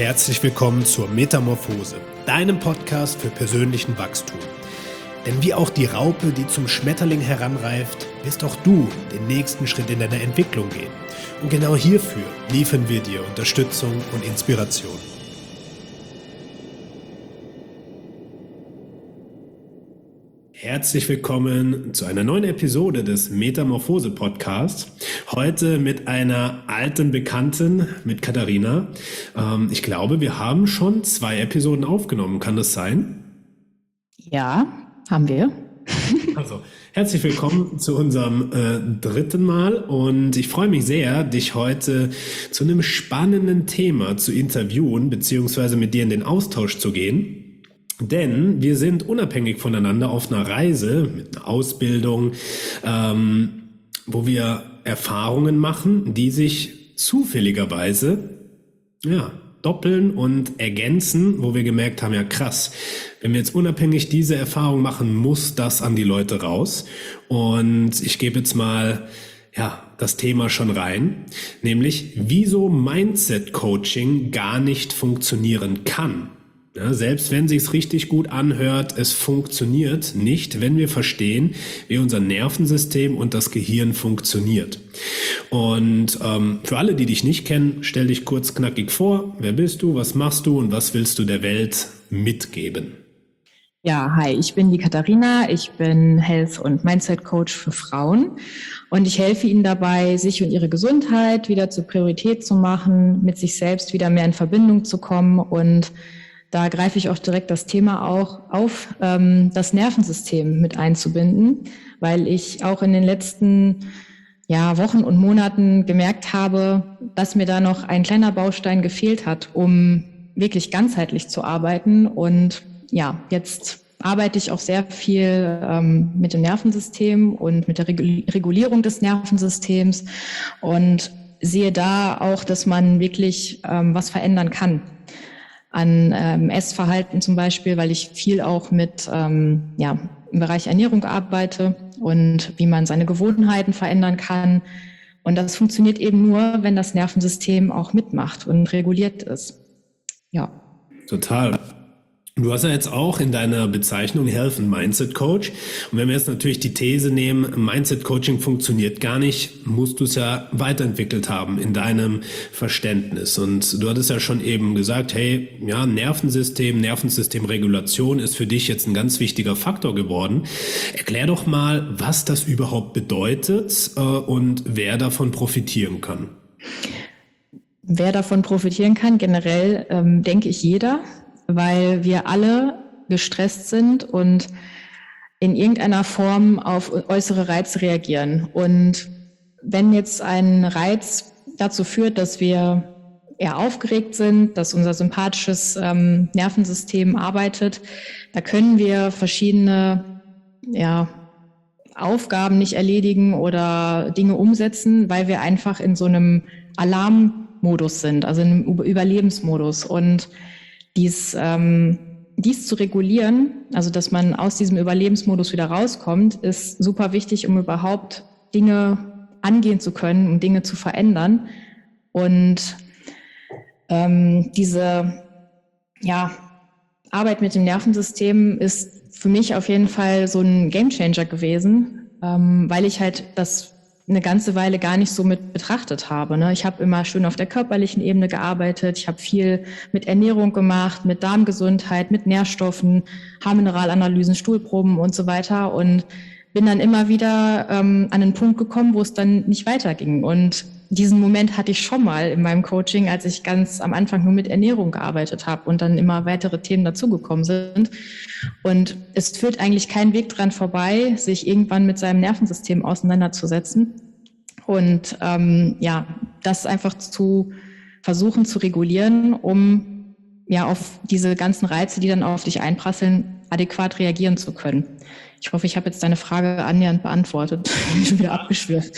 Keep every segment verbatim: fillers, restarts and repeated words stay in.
herzlich willkommen zur Metamorphose, deinem Podcast für persönlichen Wachstum. Denn wie auch die Raupe, die zum Schmetterling heranreift, wirst auch du den nächsten Schritt in deiner Entwicklung gehen. Und genau hierfür liefern wir dir Unterstützung und Inspiration. Herzlich willkommen zu einer neuen Episode des Metamorphose-Podcasts. Heute mit einer alten Bekannten, mit Katharina. Ähm, ich glaube, wir haben schon zwei Episoden aufgenommen. Kann das sein? Ja, haben wir. Also, herzlich willkommen zu unserem äh, dritten Mal und ich freue mich sehr, dich heute zu einem spannenden Thema zu interviewen, beziehungsweise mit dir in den Austausch zu gehen. Denn wir sind unabhängig voneinander auf einer Reise mit einer Ausbildung, ähm, wo wir Erfahrungen machen, die sich zufälligerweise ja, doppeln und ergänzen, wo wir gemerkt haben, ja krass, wenn wir jetzt unabhängig diese Erfahrung machen, muss das an die Leute raus. Und ich gebe jetzt mal ja, das Thema schon rein, nämlich wieso Mindset-Coaching gar nicht funktionieren kann. Ja, selbst wenn sich's richtig gut anhört, es funktioniert nicht, wenn wir verstehen, wie unser Nervensystem und das Gehirn funktioniert. Und ähm, für alle, die dich nicht kennen, stell dich kurz knackig vor. Wer bist du, was machst du und was willst du der Welt mitgeben? Ja, hi, ich bin die Katharina. Ich bin Health- und Mindset-Coach für Frauen und ich helfe ihnen dabei, sich und ihre Gesundheit wieder zur Priorität zu machen, mit sich selbst wieder mehr in Verbindung zu kommen, und da greife ich auch direkt das Thema auch auf, ähm, das Nervensystem mit einzubinden, weil ich auch in den letzten ja, Wochen und Monaten gemerkt habe, dass mir da noch ein kleiner Baustein gefehlt hat, um wirklich ganzheitlich zu arbeiten. Und ja, jetzt arbeite ich auch sehr viel ähm, mit dem Nervensystem und mit der Regulierung des Nervensystems und sehe da auch, dass man wirklich ähm, was verändern kann. An ähm, Essverhalten zum Beispiel, weil ich viel auch mit ähm, ja, im Bereich Ernährung arbeite und wie man seine Gewohnheiten verändern kann. Und das funktioniert eben nur, wenn das Nervensystem auch mitmacht und reguliert ist. Ja. Total. Du hast ja jetzt auch in deiner Bezeichnung Health and Mindset Coach. Und wenn wir jetzt natürlich die These nehmen, Mindset Coaching funktioniert gar nicht, musst du es ja weiterentwickelt haben in deinem Verständnis. Und du hattest ja schon eben gesagt, hey, ja, Nervensystem, Nervensystemregulation ist für dich jetzt ein ganz wichtiger Faktor geworden. Erklär doch mal, was das überhaupt bedeutet äh, und wer davon profitieren kann. Wer davon profitieren kann, generell ähm, denke ich jeder, weil wir alle gestresst sind und in irgendeiner Form auf äußere Reize reagieren. Und wenn jetzt ein Reiz dazu führt, dass wir eher aufgeregt sind, dass unser sympathisches ähm, Nervensystem arbeitet, da können wir verschiedene ja, Aufgaben nicht erledigen oder Dinge umsetzen, weil wir einfach in so einem Alarmmodus sind, also in einem Überlebensmodus. Und Dies, ähm, dies zu regulieren, also dass man aus diesem Überlebensmodus wieder rauskommt, ist super wichtig, um überhaupt Dinge angehen zu können, um Dinge zu verändern. Und ähm, diese ja, Arbeit mit dem Nervensystem ist für mich auf jeden Fall so ein Gamechanger gewesen, ähm, weil ich halt das eine ganze Weile gar nicht so mit betrachtet habe. Ne? Ich habe immer schön auf der körperlichen Ebene gearbeitet. Ich habe viel mit Ernährung gemacht, mit Darmgesundheit, mit Nährstoffen, Haarmineralanalysen, Stuhlproben und so weiter und bin dann immer wieder ähm, an einen Punkt gekommen, wo es dann nicht weiterging. Und diesen Moment hatte ich schon mal in meinem Coaching, als ich ganz am Anfang nur mit Ernährung gearbeitet habe und dann immer weitere Themen dazugekommen sind. Und es führt eigentlich kein Weg dran vorbei, sich irgendwann mit seinem Nervensystem auseinanderzusetzen und ähm, ja, das einfach zu versuchen zu regulieren, um ja auf diese ganzen Reize, die dann auf dich einprasseln, adäquat reagieren zu können. Ich hoffe, ich habe jetzt deine Frage annähernd beantwortet. Ich bin schon wieder abgeschwirrt.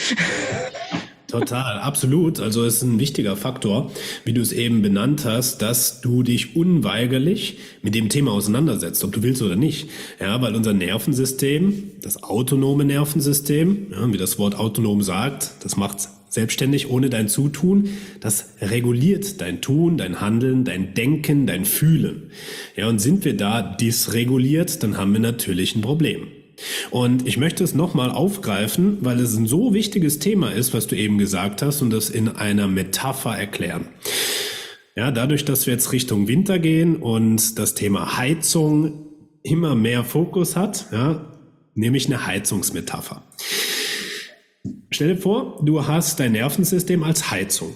Total, absolut. Also es ist ein wichtiger Faktor, wie du es eben benannt hast, dass du dich unweigerlich mit dem Thema auseinandersetzt, ob du willst oder nicht. Ja, weil unser Nervensystem, das autonome Nervensystem, ja, wie das Wort autonom sagt, das macht's Selbstständig ohne dein Zutun, das reguliert dein Tun, dein Handeln, dein Denken, dein Fühlen. Ja, und sind wir da dysreguliert, dann haben wir natürlich ein Problem. Und ich möchte es nochmal aufgreifen, weil es ein so wichtiges Thema ist, was du eben gesagt hast, und das in einer Metapher erklären. Ja, dadurch, dass wir jetzt Richtung Winter gehen und das Thema Heizung immer mehr Fokus hat, ja, nehme ich eine Heizungsmetapher. Stell dir vor, du hast dein Nervensystem als Heizung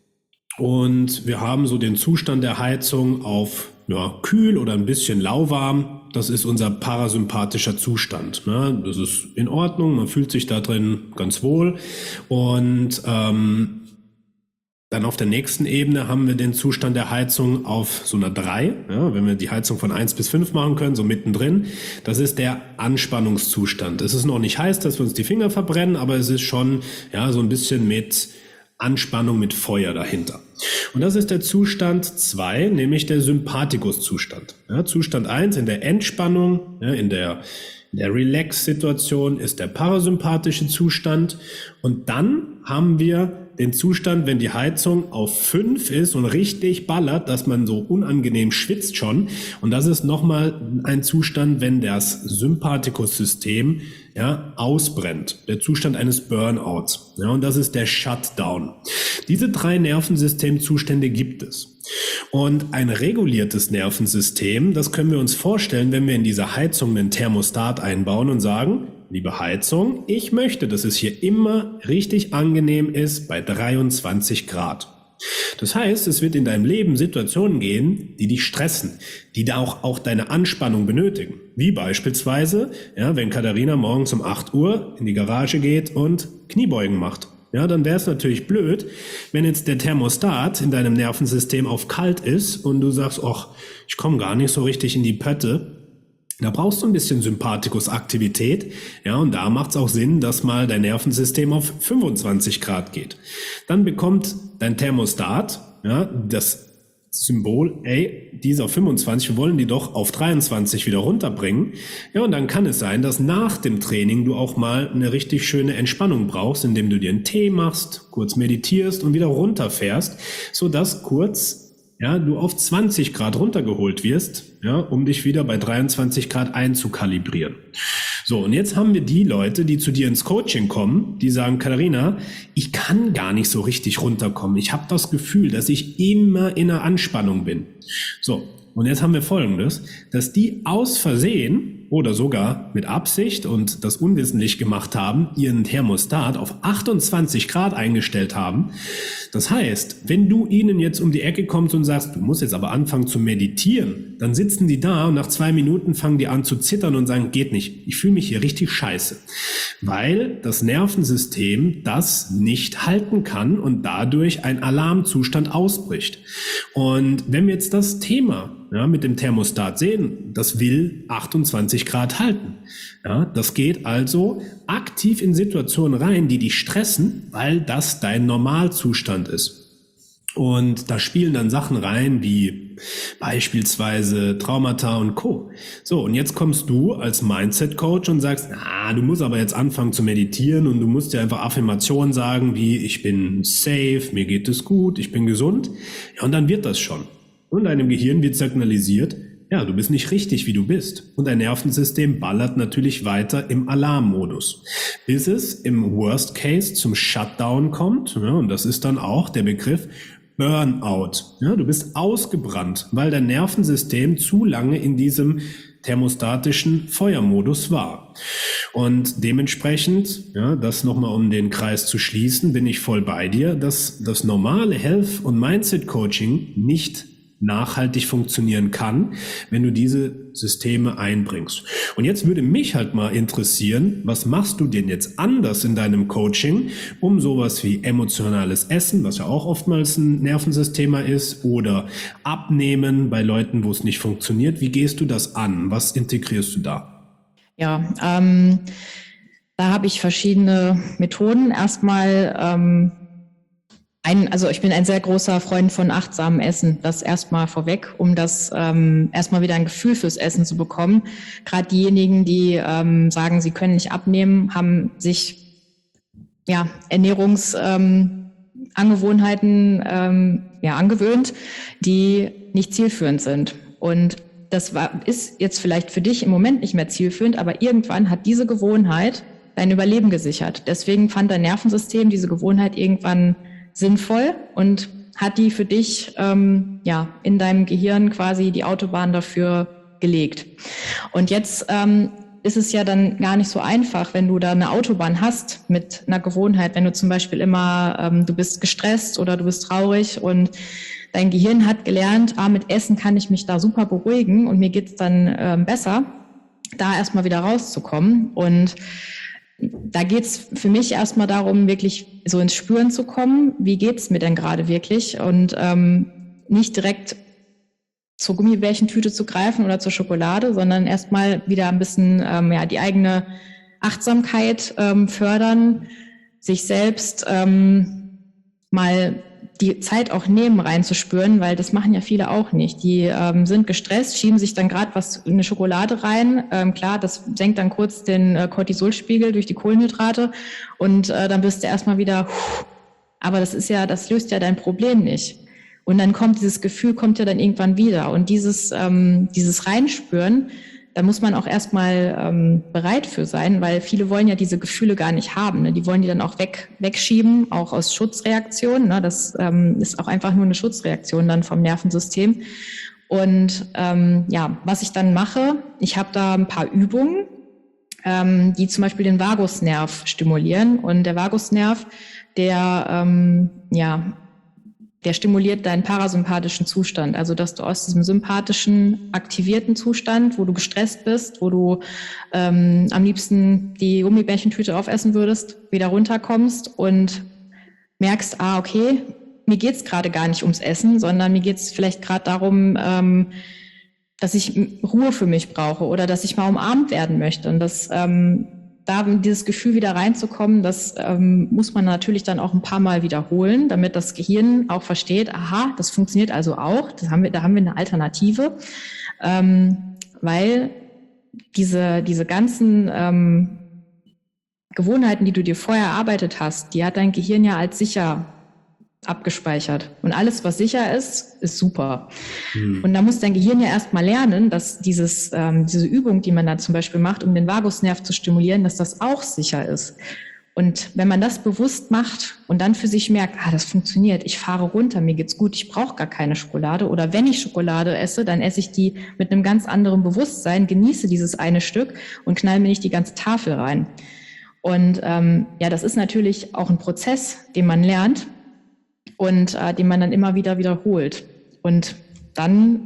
und wir haben so den Zustand der Heizung auf ja, kühl oder ein bisschen lauwarm. Das ist unser parasympathischer Zustand. Ne? Das ist in Ordnung, man fühlt sich da drin ganz wohl und ähm, dann auf der nächsten Ebene haben wir den Zustand der Heizung auf so einer drei. Ja, wenn wir die Heizung von eins bis fünf machen können, so mittendrin. Das ist der Anspannungszustand. Es ist noch nicht heiß, dass wir uns die Finger verbrennen, aber es ist schon ja so ein bisschen mit Anspannung, mit Feuer dahinter. Und das ist der Zustand zwei, nämlich der Sympathikus-Zustand. Ja, Zustand eins in der Entspannung, ja, in der In der Relax-Situation ist der parasympathische Zustand und dann haben wir den Zustand, wenn die Heizung auf fünf ist und richtig ballert, dass man so unangenehm schwitzt schon. Und das ist nochmal ein Zustand, wenn das Sympathikus-System ja, ausbrennt. Der Zustand eines Burnouts. Ja, und das ist der Shutdown. Diese drei Nervensystemzustände gibt es. Und ein reguliertes Nervensystem, das können wir uns vorstellen, wenn wir in diese Heizung einen Thermostat einbauen und sagen, liebe Heizung, ich möchte, dass es hier immer richtig angenehm ist bei dreiundzwanzig Grad. Das heißt, es wird in deinem Leben Situationen geben, die dich stressen, die da auch, auch deine Anspannung benötigen. Wie beispielsweise, ja, wenn Katharina morgens um acht Uhr in die Garage geht und Kniebeugen macht. Ja, dann wäre es natürlich blöd, wenn jetzt der Thermostat in deinem Nervensystem auf kalt ist und du sagst, ach, ich komme gar nicht so richtig in die Pötte. Da brauchst du ein bisschen Sympathikus-Aktivität. Ja, und da macht es auch Sinn, dass mal dein Nervensystem auf fünfundzwanzig Grad geht. Dann bekommt dein Thermostat, ja, das Symbol, ey, die ist auf fünfundzwanzig, wir wollen die doch auf dreiundzwanzig wieder runterbringen. Ja, und dann kann es sein, dass nach dem Training du auch mal eine richtig schöne Entspannung brauchst, indem du dir einen Tee machst, kurz meditierst und wieder runterfährst, sodass kurz, ja, du auf zwanzig Grad runtergeholt wirst, ja, um dich wieder bei dreiundzwanzig Grad einzukalibrieren. So, und jetzt haben wir die Leute, die zu dir ins Coaching kommen, die sagen, Katharina, ich kann gar nicht so richtig runterkommen. Ich habe das Gefühl, dass ich immer in einer Anspannung bin. So, und jetzt haben wir Folgendes, dass die aus Versehen oder sogar mit Absicht und das unwissentlich gemacht haben, ihren Thermostat auf achtundzwanzig Grad eingestellt haben. Das heißt, wenn du ihnen jetzt um die Ecke kommst und sagst, du musst jetzt aber anfangen zu meditieren, dann sitzen die da und nach zwei Minuten fangen die an zu zittern und sagen, geht nicht, ich fühle mich hier richtig scheiße. Weil das Nervensystem das nicht halten kann und dadurch ein Alarmzustand ausbricht. Und wenn wir jetzt das Thema ja, mit dem Thermostat sehen, das will achtundzwanzig Grad halten. Ja, das geht also aktiv in Situationen rein, die dich stressen, weil das dein Normalzustand ist. Und da spielen dann Sachen rein wie beispielsweise Traumata und Co. So, und jetzt kommst du als Mindset-Coach und sagst, ah, du musst aber jetzt anfangen zu meditieren und du musst dir einfach Affirmationen sagen wie, ich bin safe, mir geht es gut, ich bin gesund. Ja, und dann wird das schon. Und deinem Gehirn wird signalisiert, ja, du bist nicht richtig, wie du bist. Und dein Nervensystem ballert natürlich weiter im Alarmmodus, bis es im Worst Case zum Shutdown kommt. Ja, und das ist dann auch der Begriff Burnout. Ja, du bist ausgebrannt, weil dein Nervensystem zu lange in diesem thermostatischen Feuermodus war. Und dementsprechend, ja, das nochmal um den Kreis zu schließen, bin ich voll bei dir, dass das normale Health- und Mindset-Coaching nicht nachhaltig funktionieren kann, wenn du diese Systeme einbringst. Und jetzt würde mich halt mal interessieren, was machst du denn jetzt anders in deinem Coaching, um sowas wie emotionales Essen, was ja auch oftmals ein Nervensystem ist, oder Abnehmen bei Leuten, wo es nicht funktioniert. Wie gehst du das an? Was integrierst du da? Ja, ähm, da habe ich verschiedene Methoden. Erstmal ähm, Ein, also ich bin ein sehr großer Freund von achtsamem Essen, das erstmal vorweg, um das ähm, erstmal wieder ein Gefühl fürs Essen zu bekommen. Gerade diejenigen, die ähm, sagen, sie können nicht abnehmen, haben sich ja, Ernährungsangewohnheiten ähm, ähm, ja, angewöhnt, die nicht zielführend sind. Und das war, ist jetzt vielleicht für dich im Moment nicht mehr zielführend, aber irgendwann hat diese Gewohnheit dein Überleben gesichert. Deswegen fand dein Nervensystem diese Gewohnheit irgendwann sinnvoll und hat die für dich ähm, ja, in deinem Gehirn quasi die Autobahn dafür gelegt. Und jetzt ähm, ist es ja dann gar nicht so einfach, wenn du da eine Autobahn hast mit einer Gewohnheit, wenn du zum Beispiel immer, ähm, du bist gestresst oder du bist traurig und dein Gehirn hat gelernt, ah, mit Essen kann ich mich da super beruhigen und mir geht's dann ähm, besser, da erstmal wieder rauszukommen. Und da geht's für mich erstmal darum, wirklich so ins Spüren zu kommen, wie geht's mir denn gerade wirklich und ähm, nicht direkt zur Gummibärchentüte zu greifen oder zur Schokolade, sondern erstmal wieder ein bisschen ähm, ja, die eigene Achtsamkeit ähm, fördern, sich selbst ähm, mal die Zeit auch nehmen, reinzuspüren, weil das machen ja viele auch nicht. Die ähm, sind gestresst, schieben sich dann gerade was in eine Schokolade rein. Ähm, klar, das senkt dann kurz den äh, Cortisolspiegel durch die Kohlenhydrate und äh, dann bist du erstmal wieder, aber das ist ja, das löst ja dein Problem nicht. Und dann kommt dieses Gefühl, kommt ja dann irgendwann wieder. Und dieses, ähm, dieses Reinspüren, da muss man auch erstmal ähm, bereit für sein, weil viele wollen ja diese Gefühle gar nicht haben. Ne? Die wollen die dann auch weg, wegschieben, auch aus Schutzreaktionen. Ne? Das ähm, ist auch einfach nur eine Schutzreaktion dann vom Nervensystem. Und ähm, ja, was ich dann mache, ich habe da ein paar Übungen, ähm, die zum Beispiel den Vagusnerv stimulieren. Und der Vagusnerv, der ähm, ja der stimuliert deinen parasympathischen Zustand, also dass du aus diesem sympathischen, aktivierten Zustand, wo du gestresst bist, wo du ähm, am liebsten die Gummibärchentüte aufessen würdest, wieder runterkommst und merkst, ah, okay, mir geht's gerade gar nicht ums Essen, sondern mir geht's vielleicht gerade darum, ähm, dass ich Ruhe für mich brauche oder dass ich mal umarmt werden möchte. Und das ähm, da dieses Gefühl wieder reinzukommen, das ähm, muss man natürlich dann auch ein paar Mal wiederholen, damit das Gehirn auch versteht, aha, das funktioniert also auch, das haben wir, da haben wir eine Alternative, ähm, weil diese, diese ganzen ähm, Gewohnheiten, die du dir vorher erarbeitet hast, die hat dein Gehirn ja als sicher abgespeichert. Und alles, was sicher ist, ist super. Hm. Und da muss dein Gehirn ja erstmal lernen, dass dieses, ähm, diese Übung, die man da zum Beispiel macht, um den Vagusnerv zu stimulieren, dass das auch sicher ist. Und wenn man das bewusst macht und dann für sich merkt, ah, das funktioniert, ich fahre runter, mir geht's gut, ich brauche gar keine Schokolade. Oder wenn ich Schokolade esse, dann esse ich die mit einem ganz anderen Bewusstsein, genieße dieses eine Stück und knall mir nicht die ganze Tafel rein. Und ähm, ja, das ist natürlich auch ein Prozess, den man lernt und äh, den man dann immer wieder wiederholt. Und dann,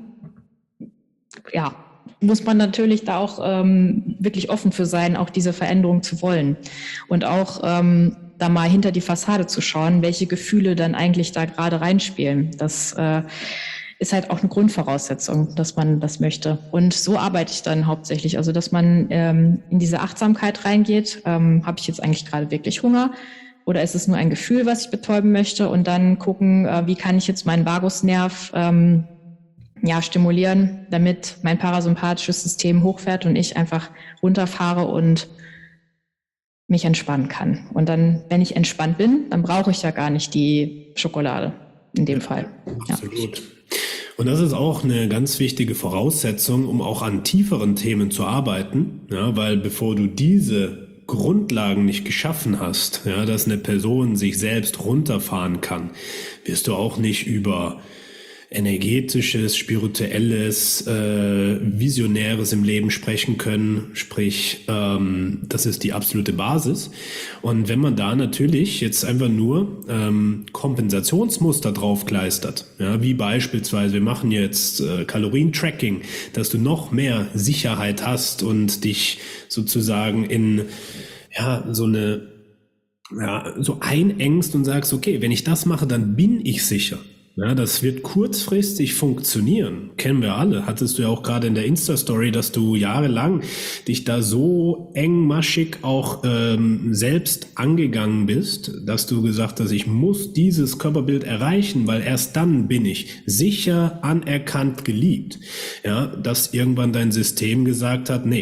ja, muss man natürlich da auch ähm, wirklich offen für sein, auch diese Veränderung zu wollen. Und auch ähm, da mal hinter die Fassade zu schauen, welche Gefühle dann eigentlich da gerade reinspielen. Das äh, ist halt auch eine Grundvoraussetzung, dass man das möchte. Und so arbeite ich dann hauptsächlich. Also, dass man ähm, in diese Achtsamkeit reingeht. Ähm, habe ich jetzt eigentlich gerade wirklich Hunger? Oder ist es nur ein Gefühl, was ich betäuben möchte? Und dann gucken, äh, wie kann ich jetzt meinen Vagusnerv ähm, ja, stimulieren, damit mein parasympathisches System hochfährt und ich einfach runterfahre und mich entspannen kann. Und dann, wenn ich entspannt bin, dann brauche ich ja gar nicht die Schokolade in dem Fall. Absolut. Ja. Und das ist auch eine ganz wichtige Voraussetzung, um auch an tieferen Themen zu arbeiten, ja, weil bevor du diese Grundlagen nicht geschaffen hast, ja, dass eine Person sich selbst runterfahren kann, wirst du auch nicht über energetisches, spirituelles, äh, visionäres im Leben sprechen können. Sprich, ähm, das ist die absolute Basis. Und wenn man da natürlich jetzt einfach nur ähm, Kompensationsmuster draufkleistert, ja, wie beispielsweise, wir machen jetzt äh, Kalorientracking, dass du noch mehr Sicherheit hast und dich sozusagen in ja so eine ja so einengst und sagst, okay, wenn ich das mache, dann bin ich sicher. Ja, das wird kurzfristig funktionieren. Kennen wir alle. Hattest du ja auch gerade in der Insta-Story, dass du jahrelang dich da so engmaschig auch ähm, selbst angegangen bist, dass du gesagt hast, ich muss dieses Körperbild erreichen, weil erst dann bin ich sicher, anerkannt, geliebt. Ja, dass irgendwann dein System gesagt hat, nee,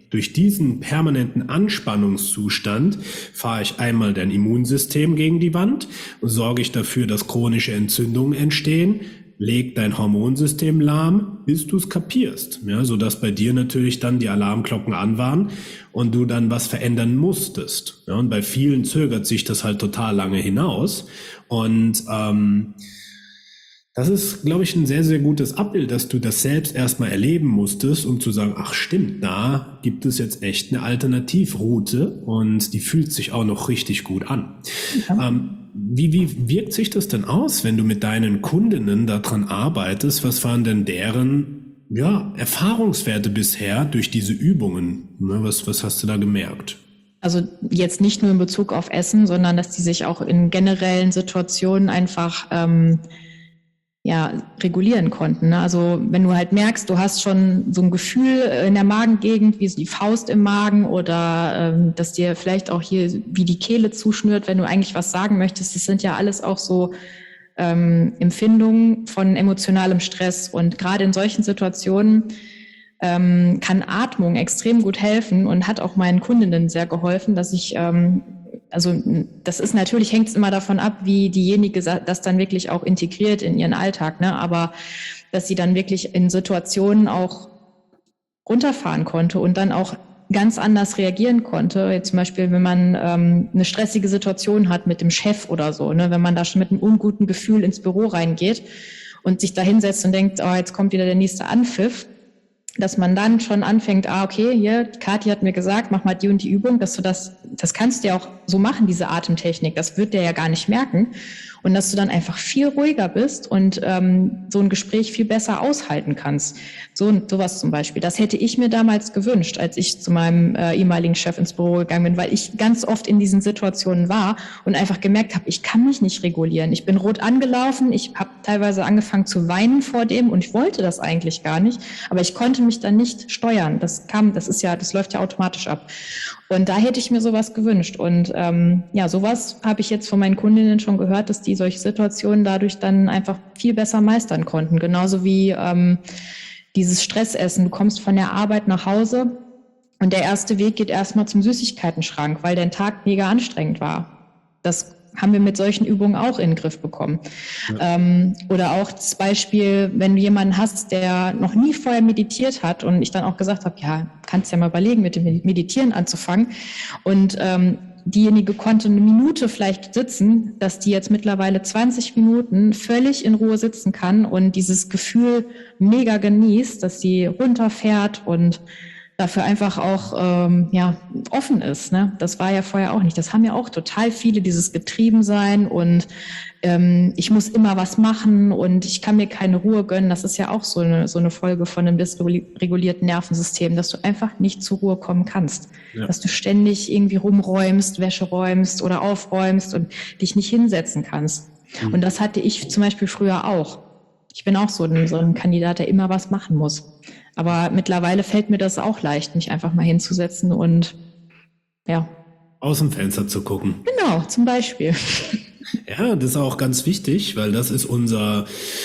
durch diesen permanenten Anspannungszustand fahre ich einmal dein Immunsystem gegen die Wand und sorge ich dafür, dass chronische Entzündungen entstehen, leg dein Hormonsystem lahm, bis du es kapierst, ja, sodass bei dir natürlich dann die Alarmglocken an waren und du dann was verändern musstest. Ja, und bei vielen zögert sich das halt total lange hinaus und ähm, das ist, glaube ich, ein sehr, sehr gutes Abbild, dass du das selbst erstmal erleben musstest, um zu sagen, ach stimmt, da gibt es jetzt echt eine Alternativroute und die fühlt sich auch noch richtig gut an. Ja. Ähm, wie, wie wirkt sich das denn aus, wenn du mit deinen Kundinnen daran arbeitest? Was waren denn deren ja, Erfahrungswerte bisher durch diese Übungen? Was, was hast du da gemerkt? Also jetzt nicht nur in Bezug auf Essen, sondern dass die sich auch in generellen Situationen einfach ähm, ja, regulieren konnten. Ne? Also wenn du halt merkst, du hast schon so ein Gefühl in der Magengegend, wie so die Faust im Magen oder ähm, dass dir vielleicht auch hier wie die Kehle zuschnürt, wenn du eigentlich was sagen möchtest. Das sind ja alles auch so ähm, Empfindungen von emotionalem Stress. Und gerade in solchen Situationen ähm, kann Atmung extrem gut helfen und hat auch meinen Kundinnen sehr geholfen, dass ich ähm, Also das ist natürlich, hängt es immer davon ab, wie diejenige das dann wirklich auch integriert in ihren Alltag, ne? Aber dass sie dann wirklich in Situationen auch runterfahren konnte und dann auch ganz anders reagieren konnte. Jetzt zum Beispiel, wenn man ähm, eine stressige Situation hat mit dem Chef oder so, ne? Wenn man da schon mit einem unguten Gefühl ins Büro reingeht und sich da hinsetzt und denkt, oh, jetzt kommt wieder der nächste Anpfiff, dass man dann schon anfängt, ah, okay, hier, Kathi hat mir gesagt, mach mal die und die Übung, dass du das, das kannst du ja auch so machen, diese Atemtechnik, das wird der ja gar nicht merken. Und dass du dann einfach viel ruhiger bist und ähm, so ein Gespräch viel besser aushalten kannst. So sowas zum Beispiel. Das hätte ich mir damals gewünscht, als ich zu meinem äh, ehemaligen Chef ins Büro gegangen bin, weil ich ganz oft in diesen Situationen war und einfach gemerkt habe, ich kann mich nicht regulieren. Ich bin rot angelaufen, ich habe teilweise angefangen zu weinen vor dem und ich wollte das eigentlich gar nicht, aber ich konnte mich dann nicht steuern. Das kam, das ist ja, das läuft ja automatisch ab. Und da hätte ich mir sowas gewünscht. Und ähm, ja, sowas habe ich jetzt von meinen Kundinnen schon gehört, dass die solche Situationen dadurch dann einfach viel besser meistern konnten. Genauso wie ähm, dieses Stressessen. Du kommst von der Arbeit nach Hause und der erste Weg geht erstmal zum Süßigkeitenschrank, weil dein Tag mega anstrengend war. Das haben wir mit solchen Übungen auch in den Griff bekommen. Ja. Ähm, oder auch das Beispiel, wenn du jemanden hast, der noch nie vorher meditiert hat und ich dann auch gesagt habe, ja, kannst ja mal überlegen, mit dem Meditieren anzufangen. Und ähm, diejenige konnte eine Minute vielleicht sitzen, dass die jetzt mittlerweile zwanzig Minuten völlig in Ruhe sitzen kann und dieses Gefühl mega genießt, dass sie runterfährt und dafür einfach auch ähm, ja offen ist. Ne? Das war ja vorher auch nicht. Das haben ja auch total viele, dieses Getriebensein und ähm, ich muss immer was machen und ich kann mir keine Ruhe gönnen. Das ist ja auch so eine, so eine Folge von einem dysregulierten Nervensystem, dass du einfach nicht zur Ruhe kommen kannst. Ja. Dass du ständig irgendwie rumräumst, Wäsche räumst oder aufräumst und dich nicht hinsetzen kannst. Mhm. Und das hatte ich zum Beispiel früher auch. Ich bin auch so ein, so ein Kandidat, der immer was machen muss. Aber mittlerweile fällt mir das auch leicht, mich einfach mal hinzusetzen und ja. Aus dem Fenster zu gucken. Genau, zum Beispiel. Ja, das ist auch ganz wichtig, weil das ist unser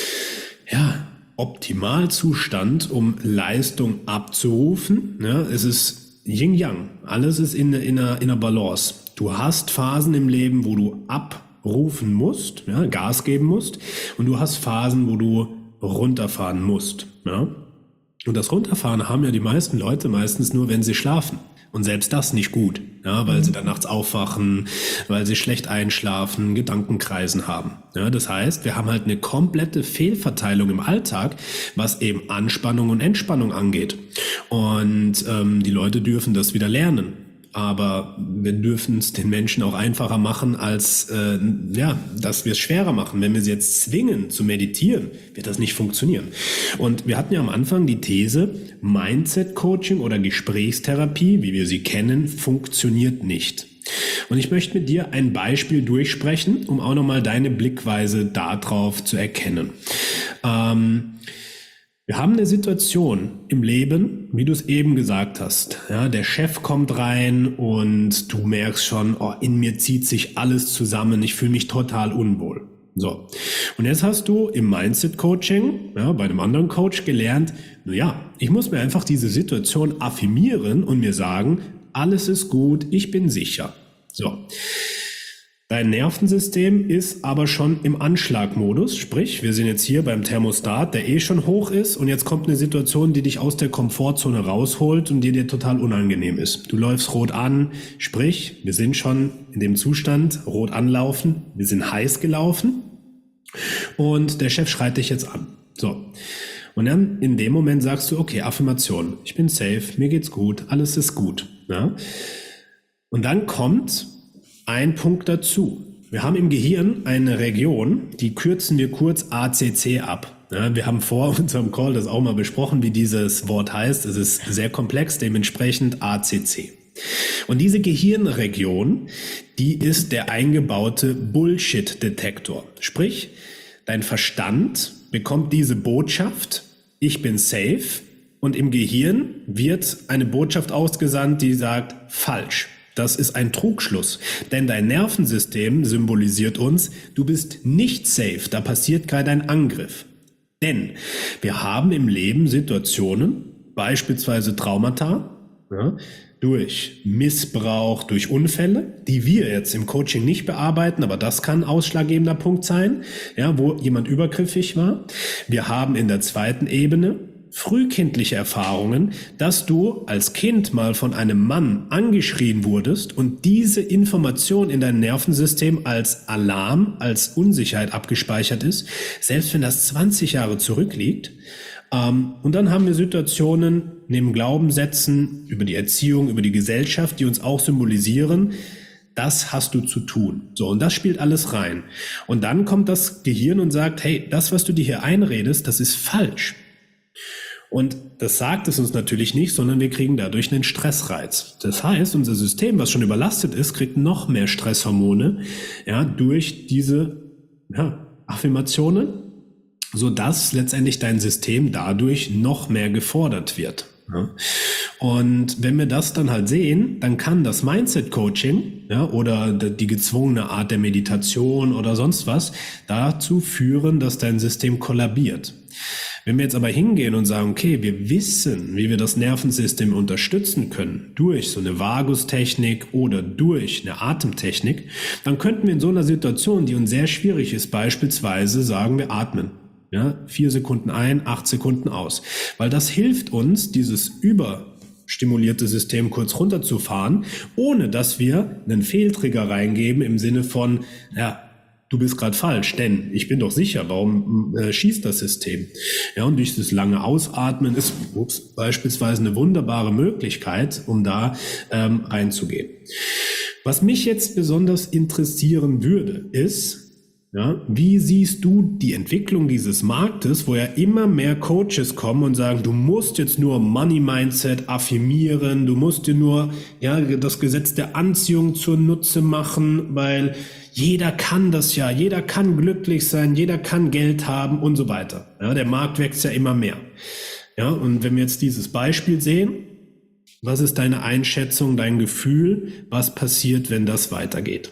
ja, Optimalzustand, um Leistung abzurufen. Ja, es ist Yin-Yang. Alles ist in, in, einer, in einer Balance. Du hast Phasen im Leben, wo du abrufen musst, ja, Gas geben musst. Und du hast Phasen, wo du runterfahren musst. Ja. Und das Runterfahren haben ja die meisten Leute meistens nur, wenn sie schlafen. Und selbst das nicht gut, ja, weil mhm. sie dann nachts aufwachen, weil sie schlecht einschlafen, Gedankenkreisen haben. Ja, das heißt, wir haben halt eine komplette Fehlverteilung im Alltag, was eben Anspannung und Entspannung angeht. Und ähm, die Leute dürfen das wieder lernen. Aber wir dürfen es den Menschen auch einfacher machen, als äh, ja, dass wir es schwerer machen. Wenn wir sie jetzt zwingen zu meditieren, wird das nicht funktionieren. Und wir hatten ja am Anfang die These, Mindset-Coaching oder Gesprächstherapie, wie wir sie kennen, funktioniert nicht. Und ich möchte mit dir ein Beispiel durchsprechen, um auch nochmal deine Blickweise darauf zu erkennen. Ähm, Wir haben eine Situation im Leben, wie du es eben gesagt hast. Ja, der Chef kommt rein und du merkst schon, oh, in mir zieht sich alles zusammen, ich fühle mich total unwohl. So, und jetzt hast du im Mindset-Coaching, ja, bei einem anderen Coach gelernt, naja, ich muss mir einfach diese Situation affirmieren und mir sagen, alles ist gut, ich bin sicher. So, dein Nervensystem ist aber schon im Anschlagmodus, sprich, wir sind jetzt hier beim Thermostat, der eh schon hoch ist und jetzt kommt eine Situation, die dich aus der Komfortzone rausholt und die dir total unangenehm ist. Du läufst rot an, sprich, wir sind schon in dem Zustand, rot anlaufen, wir sind heiß gelaufen und der Chef schreit dich jetzt an. So. Und dann in dem Moment sagst du, okay, Affirmation, ich bin safe, mir geht's gut, alles ist gut. Ja? Und dann kommt ein Punkt dazu. Wir haben im Gehirn eine Region, die kürzen wir kurz A C C ab. Ja, wir haben vor unserem Call das auch mal besprochen, wie dieses Wort heißt. Es ist sehr komplex, dementsprechend A C C. Und diese Gehirnregion, die ist der eingebaute Bullshit-Detektor. Sprich, dein Verstand bekommt diese Botschaft, ich bin safe, und im Gehirn wird eine Botschaft ausgesandt, die sagt, falsch. Das ist ein Trugschluss, denn dein Nervensystem symbolisiert uns, du bist nicht safe, da passiert gerade ein Angriff. Denn wir haben im Leben Situationen, beispielsweise Traumata, ja, durch Missbrauch, durch Unfälle, die wir jetzt im Coaching nicht bearbeiten, aber das kann ein ausschlaggebender Punkt sein, ja, wo jemand übergriffig war. Wir haben in der zweiten Ebene frühkindliche Erfahrungen, dass du als Kind mal von einem Mann angeschrien wurdest und diese Information in deinem Nervensystem als Alarm, als Unsicherheit abgespeichert ist, selbst wenn das zwanzig Jahre zurückliegt. Und dann haben wir Situationen neben Glaubenssätzen über die Erziehung, über die Gesellschaft, die uns auch symbolisieren, das hast du zu tun. So, und das spielt alles rein. Und dann kommt das Gehirn und sagt, hey, das, was du dir hier einredest, das ist falsch. Und das sagt es uns natürlich nicht, sondern wir kriegen dadurch einen Stressreiz. Das heißt, unser System, was schon überlastet ist, kriegt noch mehr Stresshormone, ja, durch diese ja, Affirmationen, sodass letztendlich dein System dadurch noch mehr gefordert wird. Ja. Und wenn wir das dann halt sehen, dann kann das Mindset-Coaching, ja, oder die gezwungene Art der Meditation oder sonst was dazu führen, dass dein System kollabiert. Wenn wir jetzt aber hingehen und sagen, okay, wir wissen, wie wir das Nervensystem unterstützen können, durch so eine Vagustechnik oder durch eine Atemtechnik, dann könnten wir in so einer Situation, die uns sehr schwierig ist, beispielsweise sagen, wir atmen. Ja, vier Sekunden ein, acht Sekunden aus. Weil das hilft uns, dieses überstimulierte System kurz runterzufahren, ohne dass wir einen Fehltrigger reingeben im Sinne von, ja, du bist gerade falsch, denn ich bin doch sicher, warum äh, schießt das System? Ja, und durch das lange Ausatmen ist ups, beispielsweise eine wunderbare Möglichkeit, um da ähm, reinzugehen. Was mich jetzt besonders interessieren würde, ist, ja, wie siehst du die Entwicklung dieses Marktes, wo ja immer mehr Coaches kommen und sagen, du musst jetzt nur Money Mindset affirmieren, du musst dir nur ja, das Gesetz der Anziehung zunutze machen, weil jeder kann das ja, jeder kann glücklich sein, jeder kann Geld haben und so weiter. Ja, der Markt wächst ja immer mehr. Ja, und wenn wir jetzt dieses Beispiel sehen, was ist deine Einschätzung, dein Gefühl, was passiert, wenn das weitergeht?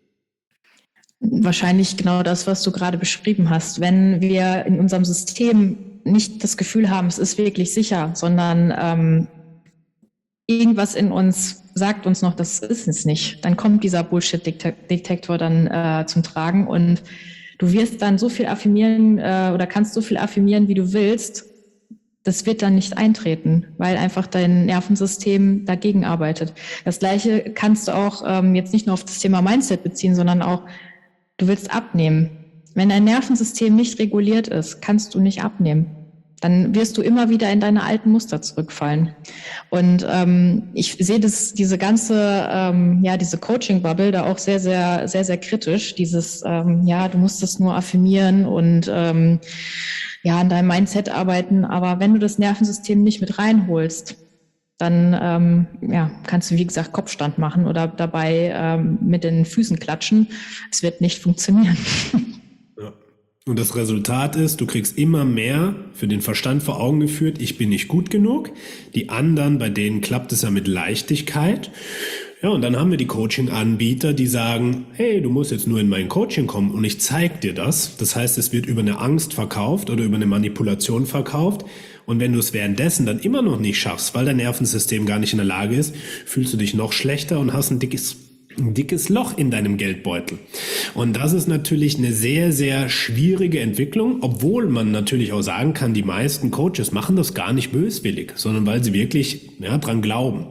Wahrscheinlich genau das, was du gerade beschrieben hast. Wenn wir in unserem System nicht das Gefühl haben, es ist wirklich sicher, sondern ähm, irgendwas in uns sagt uns noch, das ist es nicht, dann kommt dieser Bullshit-Detektor dann äh, zum Tragen und du wirst dann so viel affirmieren äh, oder kannst so viel affirmieren, wie du willst. Das wird dann nicht eintreten, weil einfach dein Nervensystem dagegen arbeitet. Das Gleiche kannst du auch ähm, jetzt nicht nur auf das Thema Mindset beziehen, sondern auch du willst abnehmen. Wenn dein Nervensystem nicht reguliert ist, kannst du nicht abnehmen. Dann wirst du immer wieder in deine alten Muster zurückfallen. Und ähm, ich sehe das, diese ganze, ähm, ja, diese Coaching-Bubble da auch sehr, sehr, sehr, sehr kritisch. Dieses, ähm, ja, du musst das nur affirmieren und ähm, ja, an deinem Mindset arbeiten. Aber wenn du das Nervensystem nicht mit reinholst, dann ähm, ja, kannst du, wie gesagt, Kopfstand machen oder dabei ähm, mit den Füßen klatschen. Es wird nicht funktionieren. Ja. Und das Resultat ist, du kriegst immer mehr für den Verstand vor Augen geführt, ich bin nicht gut genug. Die anderen, bei denen klappt es ja mit Leichtigkeit. Ja, und dann haben wir die Coaching-Anbieter, die sagen, hey, du musst jetzt nur in mein Coaching kommen und ich zeig dir das. Das heißt, es wird über eine Angst verkauft oder über eine Manipulation verkauft. Und wenn du es währenddessen dann immer noch nicht schaffst, weil dein Nervensystem gar nicht in der Lage ist, fühlst du dich noch schlechter und hast ein dickes ein dickes Loch in deinem Geldbeutel. Und das ist natürlich eine sehr, sehr schwierige Entwicklung, obwohl man natürlich auch sagen kann, die meisten Coaches machen das gar nicht böswillig, sondern weil sie wirklich ja, dran glauben.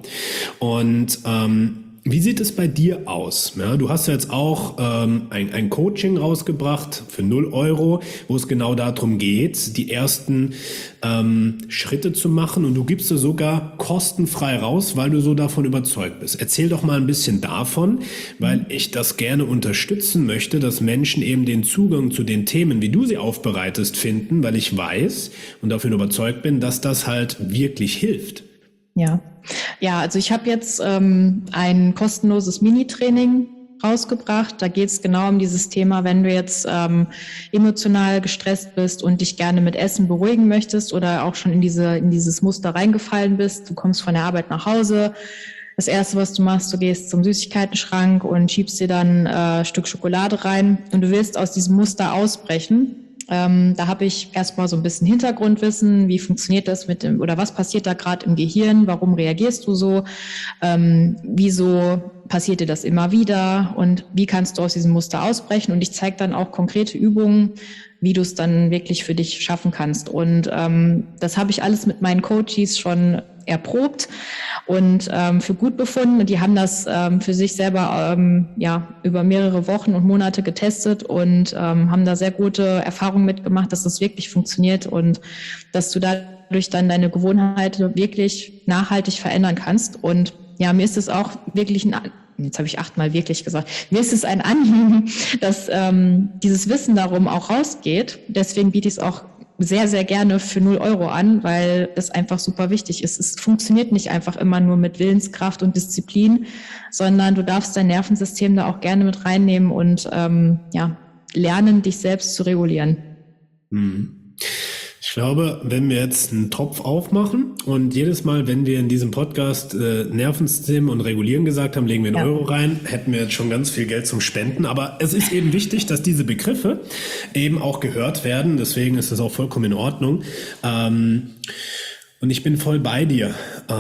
Und ähm, wie sieht es bei dir aus? Ja, du hast ja jetzt auch ähm, ein, ein Coaching rausgebracht für null Euro, wo es genau darum geht, die ersten ähm, Schritte zu machen, und du gibst es sogar kostenfrei raus, weil du so davon überzeugt bist. Erzähl doch mal ein bisschen davon, weil ich das gerne unterstützen möchte, dass Menschen eben den Zugang zu den Themen, wie du sie aufbereitest, finden, weil ich weiß und davon überzeugt bin, dass das halt wirklich hilft. Ja, ja, also ich habe jetzt ähm, ein kostenloses Mini-Training rausgebracht. Da geht es genau um dieses Thema, wenn du jetzt ähm, emotional gestresst bist und dich gerne mit Essen beruhigen möchtest oder auch schon in diese in dieses Muster reingefallen bist. Du kommst von der Arbeit nach Hause. Das Erste, was du machst, du gehst zum Süßigkeitenschrank und schiebst dir dann äh, ein Stück Schokolade rein und du willst aus diesem Muster ausbrechen. Ähm, da habe ich erstmal so ein bisschen Hintergrundwissen, wie funktioniert das mit dem, oder was passiert da gerade im Gehirn, warum reagierst du so, ähm, wieso passiert dir das immer wieder und wie kannst du aus diesem Muster ausbrechen, und ich zeige dann auch konkrete Übungen, wie du es dann wirklich für dich schaffen kannst, und ähm, das habe ich alles mit meinen Coaches schon erprobt und ähm, für gut befunden. Die haben das ähm, für sich selber ähm, ja über mehrere Wochen und Monate getestet und ähm, haben da sehr gute Erfahrungen mitgemacht, dass das wirklich funktioniert und dass du dadurch dann deine Gewohnheiten wirklich nachhaltig verändern kannst. Und ja, mir ist es auch wirklich ein Jetzt habe ich achtmal wirklich gesagt. Mir ist es ein Anliegen, dass ähm, dieses Wissen darum auch rausgeht. Deswegen biete ich es auch sehr, sehr gerne für null Euro an, weil es einfach super wichtig ist. Es funktioniert nicht einfach immer nur mit Willenskraft und Disziplin, sondern du darfst dein Nervensystem da auch gerne mit reinnehmen und ähm, ja, lernen, dich selbst zu regulieren. Mhm. Ich glaube, wenn wir jetzt einen Topf aufmachen und jedes Mal, wenn wir in diesem Podcast äh, Nervensystem und Regulieren gesagt haben, legen wir einen ja. Euro rein, hätten wir jetzt schon ganz viel Geld zum Spenden. Aber es ist eben wichtig, dass diese Begriffe eben auch gehört werden. Deswegen ist das auch vollkommen in Ordnung. Ähm, und ich bin voll bei dir,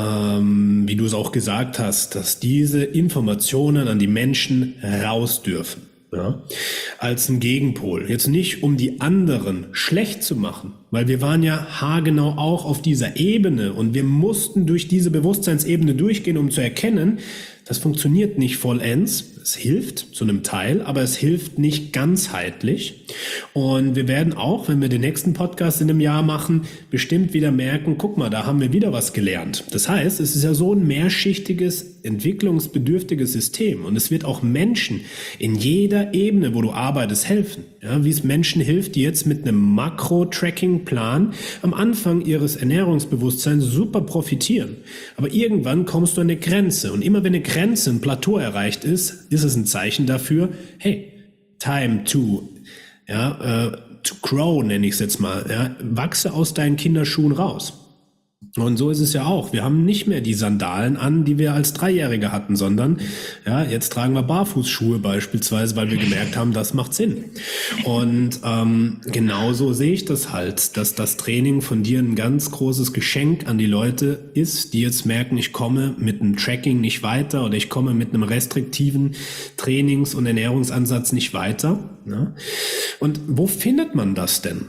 ähm, wie du es auch gesagt hast, dass diese Informationen an die Menschen raus dürfen. Ja, als ein Gegenpol. Jetzt nicht, um die anderen schlecht zu machen, weil wir waren ja haargenau auch auf dieser Ebene und wir mussten durch diese Bewusstseinsebene durchgehen, um zu erkennen, das funktioniert nicht vollends. Es hilft zu einem Teil, aber es hilft nicht ganzheitlich. Und wir werden auch, wenn wir den nächsten Podcast in einem Jahr machen, bestimmt wieder merken, guck mal, da haben wir wieder was gelernt. Das heißt, es ist ja so ein mehrschichtiges, entwicklungsbedürftiges System. Und es wird auch Menschen in jeder Ebene, wo du arbeitest, helfen. Ja, wie es Menschen hilft, die jetzt mit einem Makro-Tracking-Plan am Anfang ihres Ernährungsbewusstseins super profitieren. Aber irgendwann kommst du an eine Grenze. Und immer wenn eine Grenze, ein Plateau erreicht ist, ist es ein Zeichen dafür, hey, time to, ja, äh, to grow, nenne ich es jetzt mal. Ja, wachse aus deinen Kinderschuhen raus. Und so ist es ja auch. Wir haben nicht mehr die Sandalen an, die wir als Dreijährige hatten, sondern ja, jetzt tragen wir Barfußschuhe beispielsweise, weil wir gemerkt haben, das macht Sinn. Und ähm, genauso sehe ich das halt, dass das Training von dir ein ganz großes Geschenk an die Leute ist, die jetzt merken, ich komme mit einem Tracking nicht weiter oder ich komme mit einem restriktiven Trainings- und Ernährungsansatz nicht weiter. Ne? Und wo findet man das denn?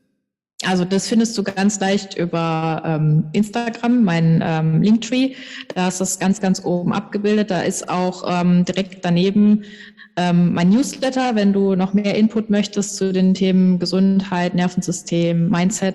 Also das findest du ganz leicht über ähm, Instagram, mein ähm, Linktree. Da ist das ganz, ganz oben abgebildet. Da ist auch ähm, direkt daneben ähm, mein Newsletter, wenn du noch mehr Input möchtest zu den Themen Gesundheit, Nervensystem, Mindset.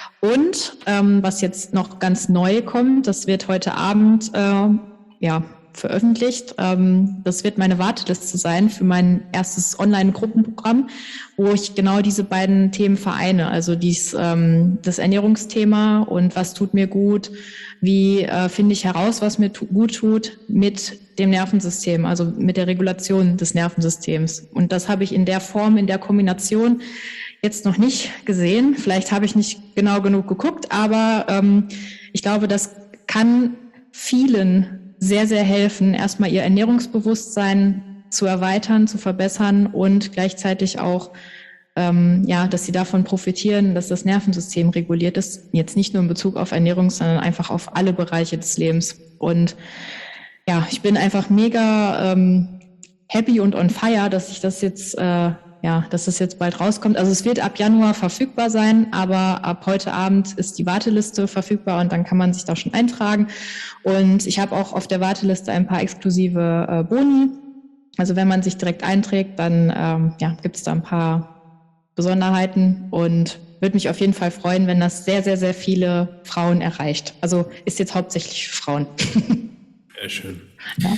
Und ähm, was jetzt noch ganz neu kommt, das wird heute Abend äh, ja veröffentlicht. Das wird meine Warteliste sein für mein erstes Online-Gruppenprogramm, wo ich genau diese beiden Themen vereine. Also dies, das Ernährungsthema und was tut mir gut, wie finde ich heraus, was mir gut tut mit dem Nervensystem, also mit der Regulation des Nervensystems. Und das habe ich in der Form, in der Kombination jetzt noch nicht gesehen. Vielleicht habe ich nicht genau genug geguckt, aber ich glaube, das kann vielen sehr, sehr helfen, erstmal ihr Ernährungsbewusstsein zu erweitern, zu verbessern und gleichzeitig auch, ähm, ja, dass sie davon profitieren, dass das Nervensystem reguliert ist. Jetzt nicht nur in Bezug auf Ernährung, sondern einfach auf alle Bereiche des Lebens. Und ja, ich bin einfach mega ähm, happy und on fire, dass ich das jetzt, äh, ja, dass das jetzt bald rauskommt. Also es wird ab Januar verfügbar sein, aber ab heute Abend ist die Warteliste verfügbar und dann kann man sich da schon eintragen. Und ich habe auch auf der Warteliste ein paar exklusive äh, Boni. Also wenn man sich direkt einträgt, dann ähm, ja, gibt es da ein paar Besonderheiten und würde mich auf jeden Fall freuen, wenn das sehr, sehr, sehr viele Frauen erreicht. Also ist jetzt hauptsächlich für Frauen. Sehr schön. Ja.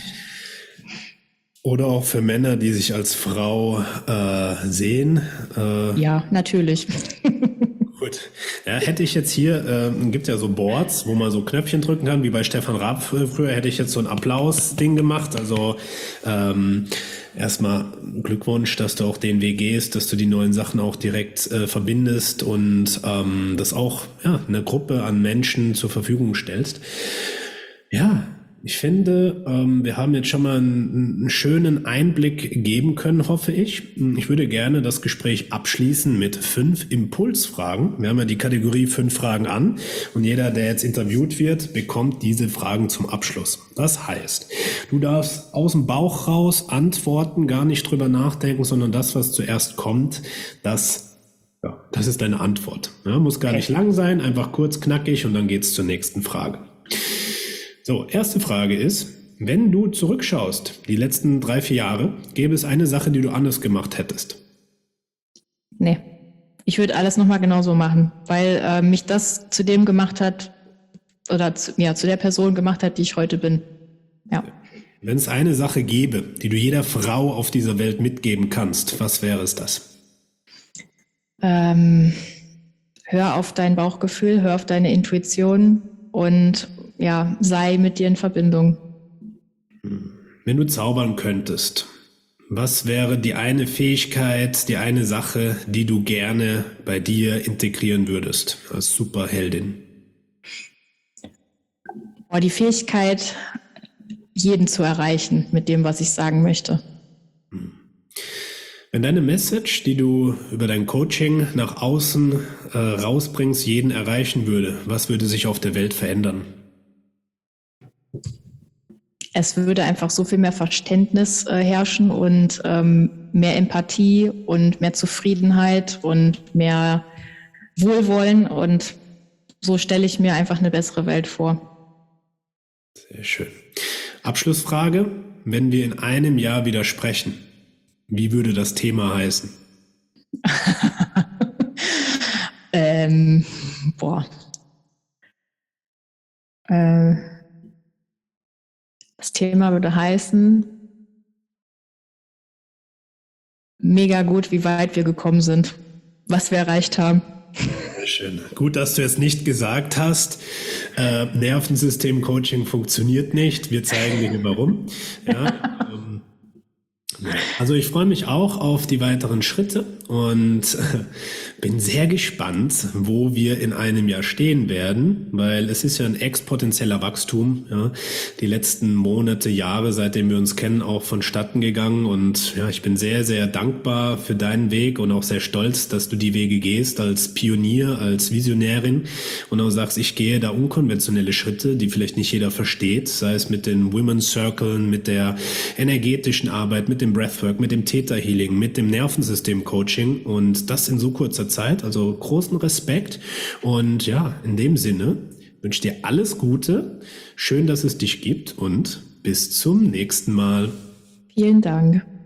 Oder auch für Männer, die sich als Frau äh, sehen. Äh, ja, natürlich. Gut. Ja, hätte ich jetzt hier, äh, gibt ja so Boards, wo man so Knöpfchen drücken kann, wie bei Stefan Raab früher, hätte ich jetzt so ein Applaus-Ding gemacht. Also ähm, erstmal Glückwunsch, dass du auch den Weg gehst, dass du die neuen Sachen auch direkt äh, verbindest und ähm, das auch ja, eine Gruppe an Menschen zur Verfügung stellst. Ja, ich finde, ähm, wir haben jetzt schon mal einen, einen schönen Einblick geben können, hoffe ich. Ich würde gerne das Gespräch abschließen mit fünf Impulsfragen. Wir haben ja die Kategorie fünf Fragen an und jeder, der jetzt interviewt wird, bekommt diese Fragen zum Abschluss. Das heißt, du darfst aus dem Bauch raus antworten, gar nicht drüber nachdenken, sondern das, was zuerst kommt, das, ja, das ist deine Antwort. Ja, muss gar nicht lang sein, einfach kurz, knackig und dann geht's zur nächsten Frage. So, erste Frage ist, wenn du zurückschaust, die letzten drei, vier Jahre, gäbe es eine Sache, die du anders gemacht hättest? Nee, ich würde alles nochmal genauso machen, weil äh, mich das zu dem gemacht hat, oder zu, ja, zu der Person gemacht hat, die ich heute bin. Ja. Wenn es eine Sache gäbe, die du jeder Frau auf dieser Welt mitgeben kannst, was wäre es das? Ähm, hör auf dein Bauchgefühl, hör auf deine Intuition und ja, sei mit dir in Verbindung. Wenn du zaubern könntest, was wäre die eine Fähigkeit, die eine Sache, die du gerne bei dir integrieren würdest als Superheldin? Oh, die Fähigkeit, jeden zu erreichen mit dem, was ich sagen möchte. Wenn deine Message, die du über dein Coaching nach außen äh, rausbringst, jeden erreichen würde, was würde sich auf der Welt verändern? Es würde einfach so viel mehr Verständnis äh, herrschen und ähm, mehr Empathie und mehr Zufriedenheit und mehr Wohlwollen und so stelle ich mir einfach eine bessere Welt vor. Sehr schön. Abschlussfrage, wenn wir in einem Jahr wieder sprechen, wie würde das Thema heißen? ähm, boah. Äh, Das Thema würde heißen, mega gut, wie weit wir gekommen sind, was wir erreicht haben. Sehr schön. Gut, dass du jetzt nicht gesagt hast, äh, Nervensystem-Coaching funktioniert nicht. Wir zeigen dir warum. Ja, ähm, also ich freue mich auch auf die weiteren Schritte und äh, bin sehr gespannt, wo wir in einem Jahr stehen werden, weil es ist ja ein exponentieller Wachstum, ja, die letzten Monate, Jahre, seitdem wir uns kennen, auch vonstatten gegangen und ja, ich bin sehr, sehr dankbar für deinen Weg und auch sehr stolz, dass du die Wege gehst als Pionier, als Visionärin und auch sagst, ich gehe da unkonventionelle Schritte, die vielleicht nicht jeder versteht, sei es mit den Women's Circles, mit der energetischen Arbeit, mit dem Breathwork, mit dem Theta Healing, mit dem Nervensystem Coaching und das in so kurzer Zeit, also großen Respekt und ja, in dem Sinne wünsche ich dir alles Gute, schön, dass es dich gibt und bis zum nächsten Mal. Vielen Dank.